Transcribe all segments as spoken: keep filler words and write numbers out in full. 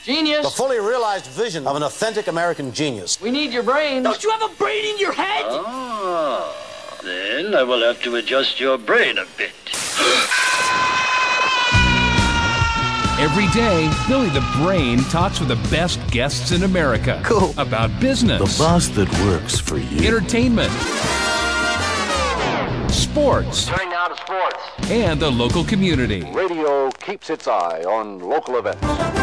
Genius. The fully realized vision of an authentic American genius. We need your brain. Don't you have a brain in your head? Ah, then I will have to adjust your brain a bit. Every day, Billy the Brain talks with the best guests in America. Cool. About business. The boss that works for you. Entertainment. Sports. Turning now to sports. And the local community. Radio keeps its eye on local events.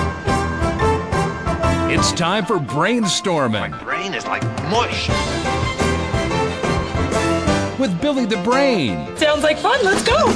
It's time for Brainstorming. My brain is like mush. With Billy the Brain. Sounds like fun. Let's go.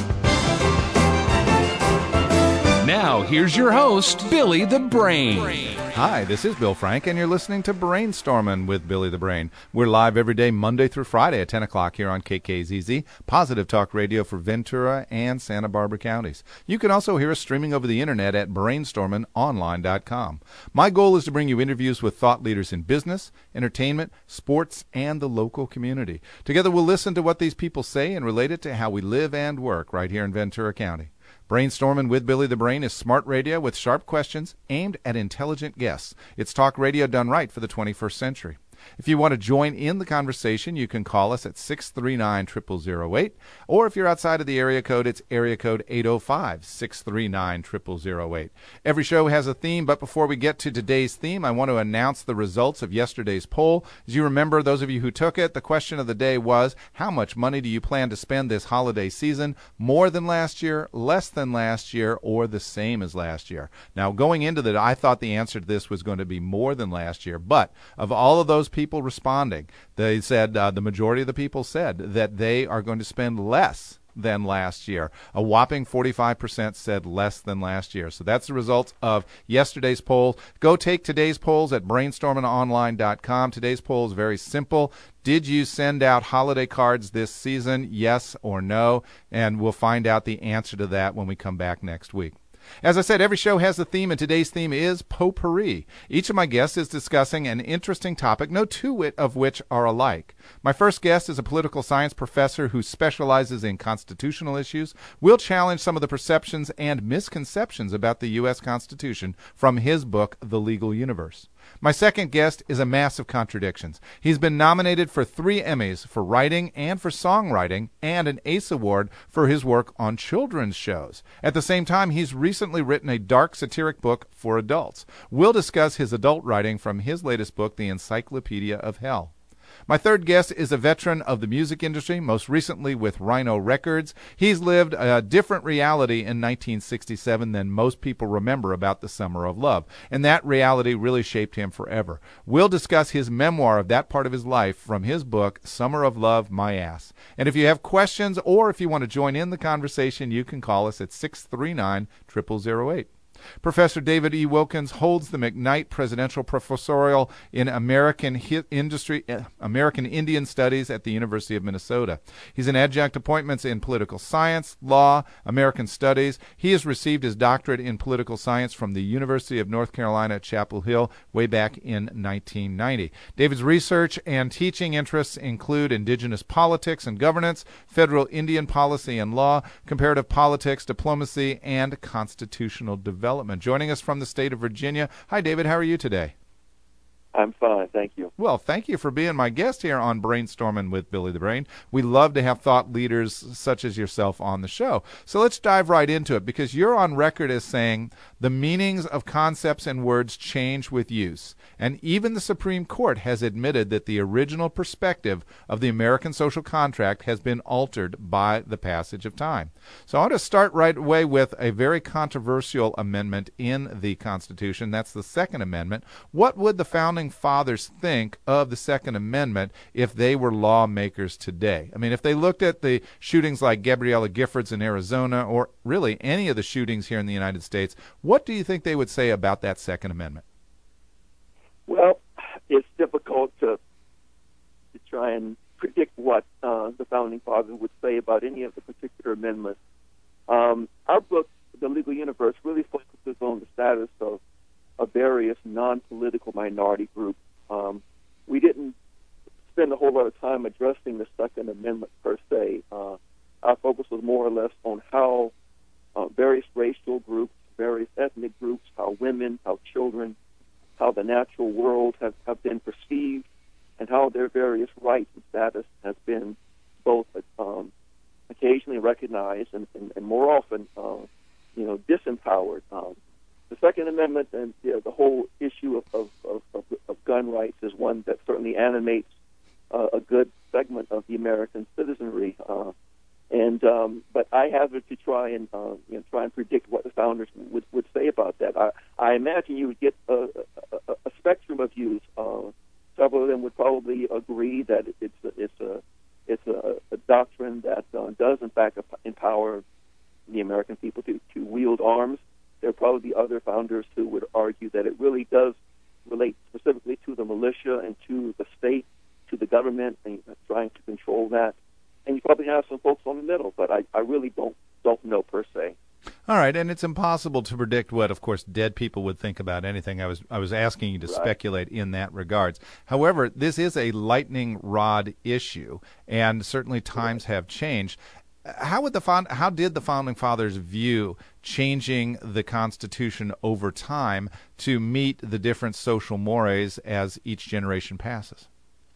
Now, here's your host, Billy the Brain. Hi, this is Bill Frank, and you're listening to Brainstorming with Billy the Brain. We're live every day, Monday through Friday at ten o'clock here on K K Z Z, Positive Talk Radio for Ventura and Santa Barbara counties. You can also hear us streaming over the internet at brainstorming online dot com. My goal is to bring you interviews with thought leaders in business, entertainment, sports, and the local community. Together, we'll listen to what these people say and relate it to how we live and work right here in Ventura County. Brainstorming with Billy the Brain is smart radio with sharp questions aimed at intelligent guests. It's talk radio done right for the twenty-first century. If you want to join in the conversation, you can call us at six three nine, zero zero zero eight, or if you're outside of the area code, it's area code eight oh five, six three nine, zero zero zero eight. Every show has a theme, but before we get to today's theme, I want to announce the results of yesterday's poll. As you remember, those of you who took it, the question of the day was, how much money do you plan to spend this holiday season? More than last year, less than last year, or the same as last year? Now, going into that, I thought the answer to this was going to be more than last year, but of all of those people responding, they said, uh, the majority of the people said that they are going to spend less than last year. A whopping forty-five percent said less than last year. So that's the results of yesterday's poll. Go take today's polls at brainstorming online dot com. Today's poll is very simple. Did you send out holiday cards this season? Yes or no? And we'll find out the answer to that when we come back next week. As I said, every show has a theme, and today's theme is potpourri. Each of my guests is discussing an interesting topic, no two of which are alike. My first guest is a political science professor who specializes in constitutional issues. We'll challenge some of the perceptions and misconceptions about the U S Constitution from his book, The Legal Universe. My second guest is a mass of contradictions. He's been nominated for three Emmys for writing and for songwriting, and an ACE Award for his work on children's shows. At the same time, he's recently written a dark satiric book for adults. We'll discuss his adult writing from his latest book, The Encyclopedia of Hell. My third guest is a veteran of the music industry, most recently with Rhino Records. He's lived a different reality in nineteen sixty-seven than most people remember about the Summer of Love, and that reality really shaped him forever. We'll discuss his memoir of that part of his life from his book, Summer of Love, My Ass. And if you have questions or if you want to join in the conversation, you can call us at six three nine, zero zero zero eight. Professor David E. Wilkins holds the McKnight Presidential Professorial in American Hi- Industry, uh, American Indian Studies at the University of Minnesota. He's an adjunct appointments in political science, law, American studies. He has received his doctorate in political science from the University of North Carolina at Chapel Hill way back in nineteen ninety. David's research and teaching interests include indigenous politics and governance, federal Indian policy and law, comparative politics, diplomacy, and constitutional development. Joining us from the state of Virginia. Hi, David. How are you today? I'm fine, thank you. Well, thank you for being my guest here on Brainstorming with Billy the Brain. We love to have thought leaders such as yourself on the show. So let's dive right into it, because you're on record as saying the meanings of concepts and words change with use. And even the Supreme Court has admitted that the original perspective of the American social contract has been altered by the passage of time. So I want to start right away with a very controversial amendment in the Constitution. That's the Second Amendment. What would the Founding Fathers think of the Second Amendment if they were lawmakers today? I mean, if they looked at the shootings like Gabriella Giffords in Arizona, or really any of the shootings here in the United States, what do you think they would say about that Second Amendment? Well, it's difficult to to try and predict what uh, the Founding Fathers would say about any of the particular amendments. Um, our book, The Legal Universe, really focuses on the status of, of various non-political minority groups. Um, we didn't spend a whole lot of time addressing the Second Amendment per se. Uh, our focus was more or less on how uh, various racial groups, various ethnic groups, how women, how children, how the natural world have, have been perceived, and how their various rights and status has been both um, occasionally recognized and, and, and more often, uh, you know, disempowered. Um, the Second Amendment and you know, the whole issue of, of, of, of, of gun rights is one that certainly animates uh, a good segment of the American citizenry. Uh, and um, but I hazard to try and uh, you know, try and predict what the founders would, would say about that. I, I imagine you would get a, a, a spectrum of views. Uh, several of them would probably agree that it's a, it's a it's a, a doctrine that uh, does in fact empower the American people to, to wield arms. There are probably other founders who would argue that it really does relate specifically to the militia and to the state, to the government, and trying to control that. And you probably have some folks on the middle, but I, I really don't don't know per se. All right, and it's impossible to predict what, of course, dead people would think about anything. I was I was asking you to right. speculate in that regards. However, this is a lightning rod issue, and certainly times right. have changed. How would the found, how did the Founding Fathers view changing the Constitution over time to meet the different social mores as each generation passes?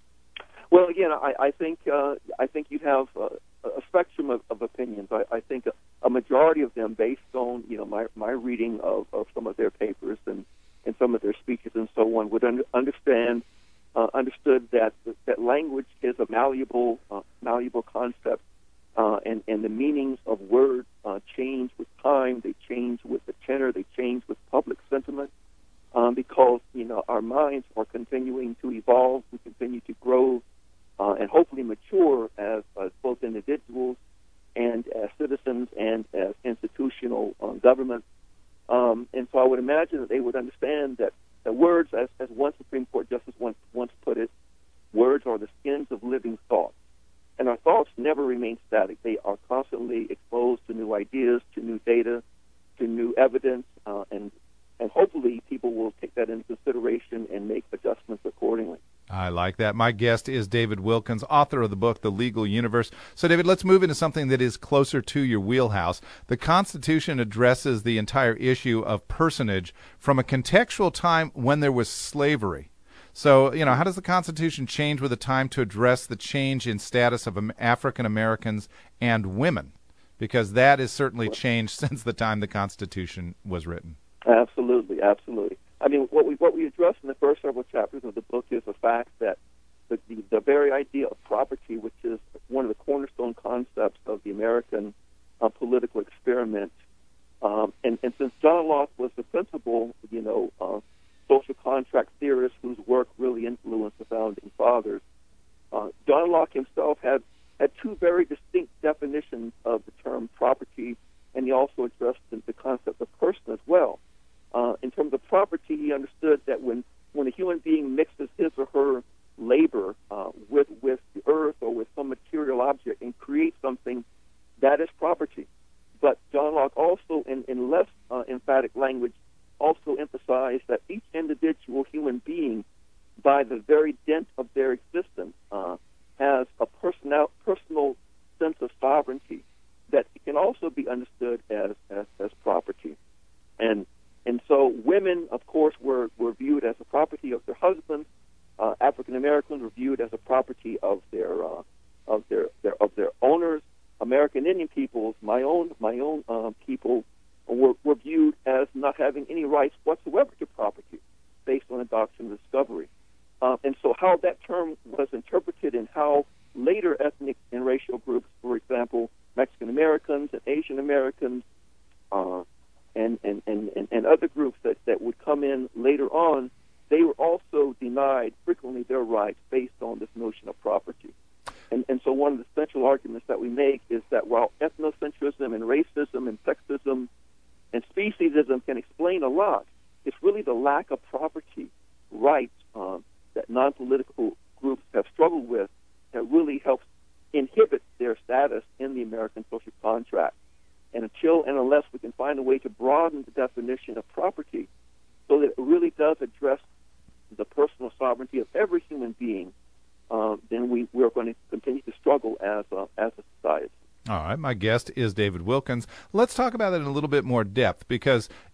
Well, again, I, I think uh, I think you have uh, a spectrum of, of opinions. I, I think a, a majority of them, based on you know my my reading of, of some of their papers and, and some of their speeches and so on, would under, understand uh, understood that that language is a malleable uh, malleable concept. Uh, and, and the meanings of words uh, change with time. They change with the tenor. They change with public sentiment um, because, you know, our minds are continuing to evolve. We continue to grow uh, and hopefully mature as, as both individuals and as citizens and as institutional uh, government. Um, and so I would imagine that they would understand that the words, as, as one Supreme Court justice once, once put it, words are the skins of living thoughts. And our thoughts never remain static. They are constantly exposed to new ideas, to new data, to new evidence, uh, and and hopefully people will take that into consideration and make adjustments accordingly. I like that. My guest is David Wilkins, author of the book, The Legal Universe. So, David, let's move into something that is closer to your wheelhouse. The Constitution addresses the entire issue of personage from a contextual time when there was slavery. So, you know, how does the Constitution change with the time to address the change in status of African Americans and women? Because that has certainly changed since the time the Constitution was written. Absolutely, absolutely. I mean, what we what we address in the first several chapters of the book is the fact that the, the, the very idea of property, which is one of the cornerstone concepts of the American uh, political experiment, um, and, and since John Locke was the principal, you know, uh, social contract theorist whose work really influenced the Founding Fathers, uh, John Locke himself had, had two very distinct definitions of the term property, and he also addressed the, the concept of person as well. Uh, in terms of property, he understood that when, when a human being mixes his or her labor uh, with, with the earth or with some material object and creates something, that is property. But John Locke also, in, in less uh, emphatic language, also emphasized that each individual human being, by the very dint of their existence, uh, has a personal, personal sense of sovereignty that can also be understood as, as, as property. And and so women, of course, were, were viewed as a property of their husbands. Uh, African Americans were viewed as a property of their uh, of their, their of their owners. American Indian peoples, my own my own uh, people, were, were viewed as not having any rights whatsoever to property based on the doctrine of discovery. Uh, and so how that term was interpreted and how later ethnic and racial groups, for example, Mexican Americans and Asian Americans uh, and, and, and, and other groups that, that would come in later on, they were also denied frequently their rights based on this notion of property. And, and so one of the central arguments that we make is that while ethnocentrism and racism and sexism and speciesism can explain a lot, it's really the lack of property rights um, that non-political groups have struggled with that really helps inhibit their status in the American social contract. And until and unless we can find a way to broaden the definition of property so that it really does address the personal sovereignty of every human being, uh, then we, we're going to continue to struggle as a, as a society. All right, my guest is David Wilkins. Let's talk about it in a little bit more depth because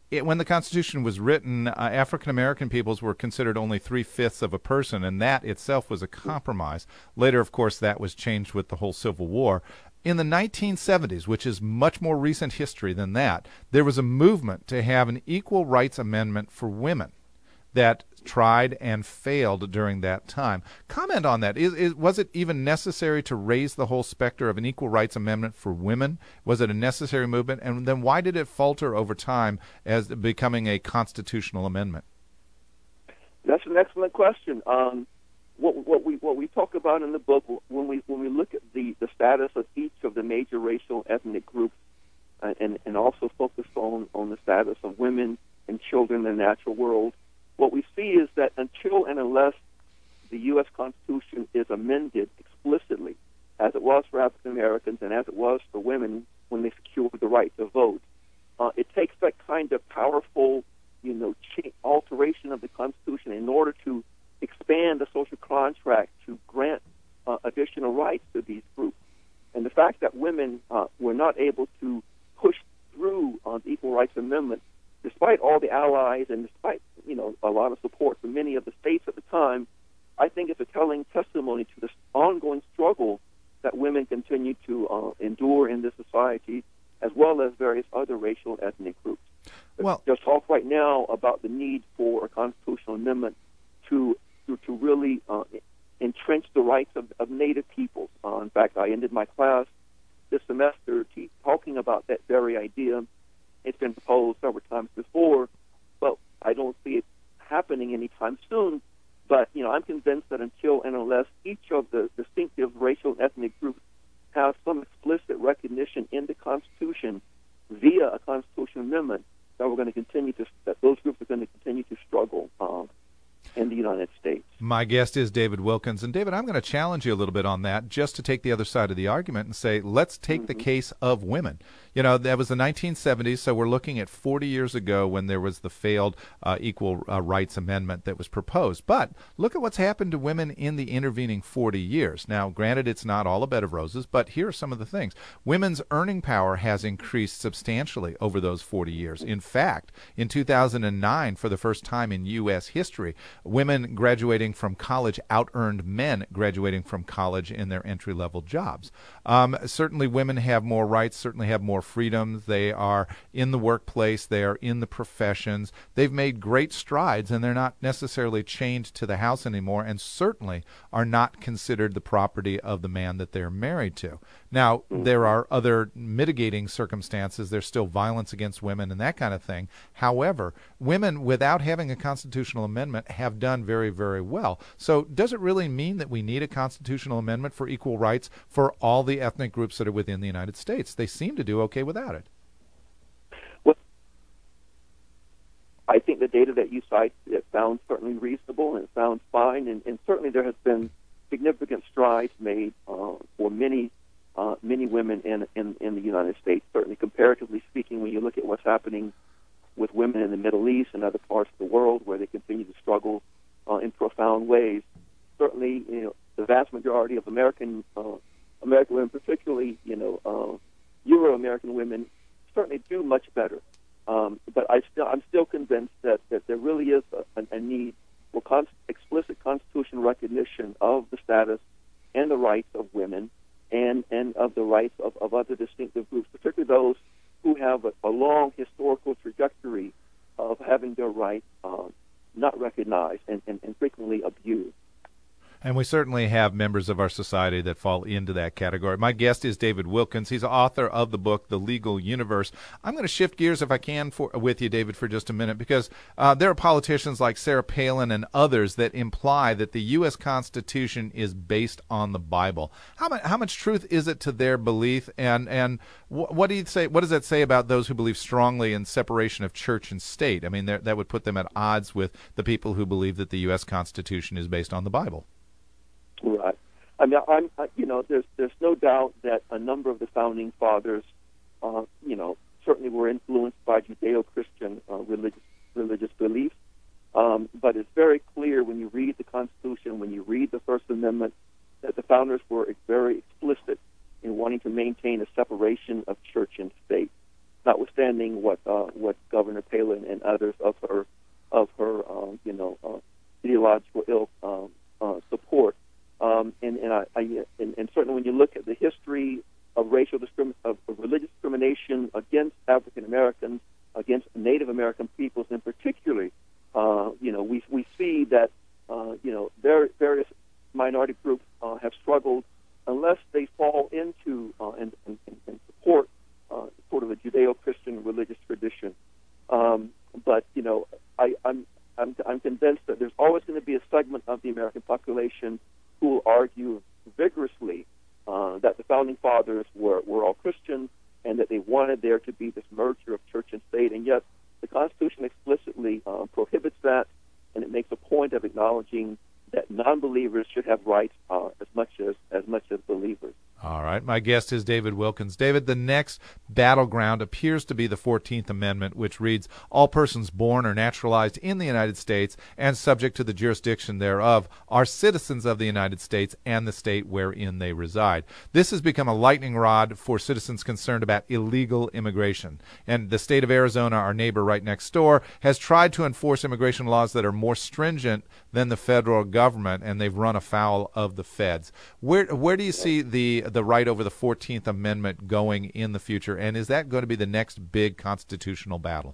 it, when the Constitution was written, uh, African American peoples were considered only three-fifths of a person, and that itself was a compromise. Later, of course, that was changed with the whole Civil War. In the nineteen seventies, which is much more recent history than that, there was a movement to have an equal rights amendment for women that tried and failed during that time. Comment on that. Is, is, was it even necessary to raise the whole specter of an equal rights amendment for women? Was it a necessary movement? And then why did it falter over time as becoming a constitutional amendment? That's an excellent question. Um, what, what we what we talk about in the book, when we when we look at the, the status of each of the major racial ethnic groups, uh, and and also focus on on the status of women and children in the natural world, what we see is that until and unless the U S Constitution is amended explicitly, as it was for African Americans and as it was for women when they secured the right to vote, uh, it takes that kind of powerful, you know, cha- alteration of the Constitution in order to expand the social contract to grant uh, additional rights to these groups. And the fact that women uh, were not able to push through on the Equal Rights Amendment, despite all the allies and despite, you know, a lot of support from many of the states at the time, I think it's a telling testimony to this ongoing struggle that women continue to uh, endure in this society, as well as various other racial ethnic groups. Well, there's talk right now about the need for a constitutional amendment to to, to really uh, entrench the rights of, of Native peoples. Uh, in fact, I ended my class this semester te- talking about that very idea. It's been proposed several times before, but I don't see it happening anytime soon. But, you know, I'm convinced that until and unless each of the distinctive racial and ethnic groups have some explicit recognition in the Constitution via a constitutional amendment, that we're going to continue to, that those groups are going to continue to struggle um, in the United States. My guest is David Wilkins. And, David, I'm going to challenge you a little bit on that just to take the other side of the argument and say, let's take mm-hmm. the case of women. You know, that was the nineteen seventies, so we're looking at forty years ago when there was the failed uh, Equal uh, Rights Amendment that was proposed. But look at what's happened to women in the intervening forty years. Now, granted, it's not all a bed of roses, but here are some of the things. Women's earning power has increased substantially over those forty years. In fact, in two thousand nine, for the first time in U S history, women graduating from college out-earned men graduating from college in their entry-level jobs. Um, certainly, women have more rights, certainly have more freedoms. They are in the workplace. They are in the professions. They've made great strides, and they're not necessarily chained to the house anymore, and certainly are not considered the property of the man that they're married to. Now, there are other mitigating circumstances. There's still violence against women and that kind of thing. However, women, without having a constitutional amendment, have done very, very well. So does it really mean that we need a constitutional amendment for equal rights for all the ethnic groups that are within the United States? They seem to do okay without it. Well, I think the data that you cite, it sounds certainly reasonable and it sounds fine, and, and certainly there has been significant strides made uh, for many uh, many women in, in, in the United States. Certainly, comparatively speaking, when you look at what's happening with women in the Middle East and other parts of the world where they continue to struggle uh, in profound ways, certainly, you know, the vast majority of American uh, American women, particularly, you know, uh, Euro-American women, certainly do much better. Um, but I still, I'm still convinced that, that there really is a, a need for con- explicit constitutional recognition of the status and the rights of women and, and of the rights of, of other distinctive groups, particularly those who have a, a long historical trajectory of having their rights um, not recognized and, and, and frequently abused. And we certainly have members of our society that fall into that category. My guest is David Wilkins. He's author of the book, The Legal Universe. I'm going to shift gears, if I can, for, with you, David, for just a minute, because uh, there are politicians like Sarah Palin and others that imply that the U S Constitution is based on the Bible. How much, how much truth is it to their belief, and, and wh- what do you say? What does that say about those who believe strongly in separation of church and state? I mean, that would put them at odds with the people who believe that the U S Constitution is based on the Bible. Right. I mean, I'm, you know, there's there's no doubt that a number of the founding fathers, uh, you know, certainly were influenced by Judeo-Christian uh, religious religious beliefs. Um, but it's very clear when you read the Constitution, when you read the First Amendment, that the founders were very explicit in wanting to maintain a separation of church and state. notwithstanding what uh, what Governor Palin and others of her of her um, you know uh, ideological ilk um, uh, support. Um, and and, I, I, and and certainly when you look at the history of racial discrimin- of, of religious discrimination against African Americans, against Native American peoples in particular, uh, you know, we we see that uh, you know ver- various minority groups uh, have struggled unless they fall into uh, and, and, and support uh, sort of a Judeo-Christian religious tradition. Um, but you know, I, I'm I'm I'm convinced that there's always going to be a segment of the American population who will argue vigorously uh, that the Founding Fathers were, were all Christians and that they wanted there to be this merger of church and state, and yet the Constitution explicitly uh, prohibits that, and it makes a point of acknowledging that non-believers should have rights uh, as much as as much as believers. All right. My guest is David Wilkins. David, the next battleground appears to be the fourteenth Amendment, which reads, all persons born or naturalized in the United States and subject to the jurisdiction thereof are citizens of the United States and the state wherein they reside. This has become a lightning rod for citizens concerned about illegal immigration. And the state of Arizona, our neighbor right next door, has tried to enforce immigration laws that are more stringent than the federal government, and they've run afoul of the feds. Where where do you see the the right over the fourteenth Amendment going in the future, and is that going to be the next big constitutional battle?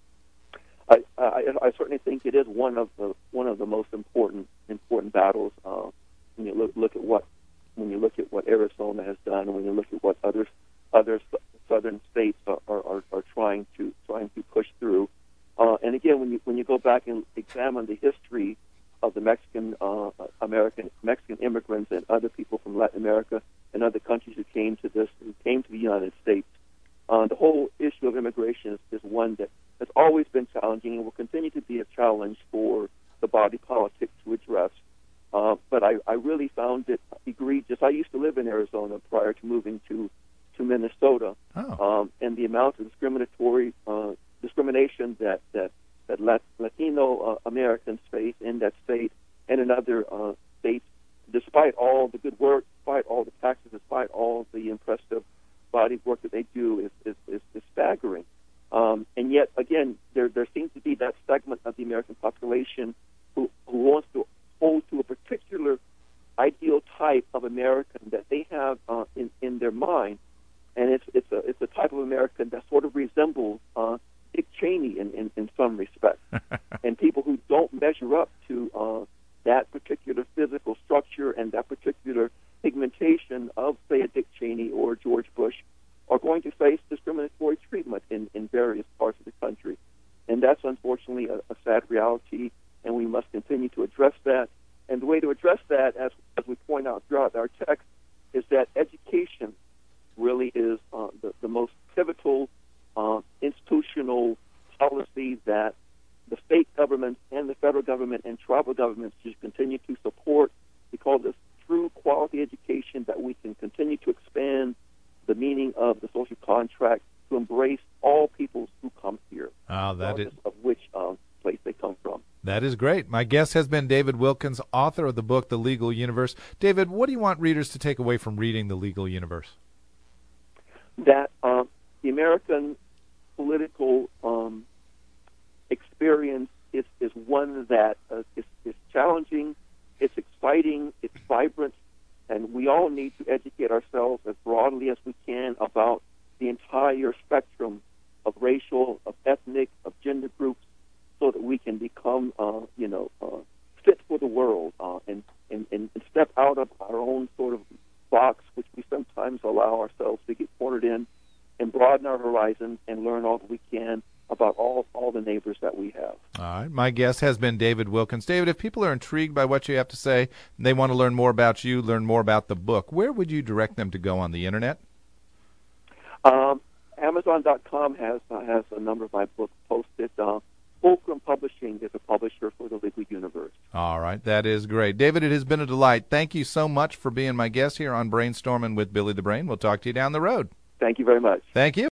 I, I, I certainly think it is one of the one of the most important important battles. Uh, when you look look at what when you look at what Arizona has done, and when you look at what other other southern states are, are, are trying to trying to push through, uh, and again, when you when you go back and examine the history of the Mexican uh, American Mexican immigrants and other people from Latin America and other countries who came to this who came to the United States, uh, the whole issue of immigration is, is one that has always been challenging and will continue to be a challenge for the body politic to address. Uh, but I, I really found it egregious. I used to live in Arizona prior to moving to to Minnesota, oh. um, and the amount of discriminatory uh, discrimination that that that Latino uh, Americans face in that state and in other uh, states, despite all the good work, despite all the taxes, despite all the impressive body of work that they do, is is, is, is staggering. Um, and yet, again, there there seems to be that segment of the American population who, who wants to hold to a particular ideal type of American that they have uh, in in their mind, and it's it's a it's a type of American that sort of resembles uh, Dick Cheney in, in, in some respects, and people who don't measure up to uh, that particular physical structure and that particular pigmentation of, say, a Dick Cheney or George Bush are going to face discriminatory treatment in, in various parts of the country. And that's unfortunately a, a sad reality, and we must continue to address that. And the way to address that, as, as we point out throughout our text, is that education really is uh, the, the most pivotal uh, institutional policy that the state governments and the federal government and tribal governments should continue to support. We call this true quality education, that we can continue to expand the meaning of the social contract to embrace all peoples who come here, oh, that regardless is... of which um, place they come from. That is great. My guest has been David Wilkins, author of the book, The Legal Universe. David, what do you want readers to take away from reading The Legal Universe? That uh, the American political um, experience is, is one that uh, is, is challenging, it's exciting, it's vibrant, and we all need to educate ourselves as broadly as we can about the entire spectrum of racial, of ethnic, of gender groups, so that we can become, uh, you know, uh, fit for the world uh, and, and, and step out of our own sort of box, which we sometimes allow ourselves to get cornered in, and broaden our horizons and learn all that we can about all, all the neighbors that we have. All right. My guest has been David Wilkins. David, if people are intrigued by what you have to say, and they want to learn more about you, learn more about the book, where would you direct them to go on the Internet? Um, Amazon dot com has uh, has a number of my books posted. Uh, Fulcrum Publishing is a publisher for the Legal Universe. All right. That is great. David, it has been a delight. Thank you so much for being my guest here on Brainstorming with Billy the Brain. We'll talk to you down the road. Thank you very much. Thank you.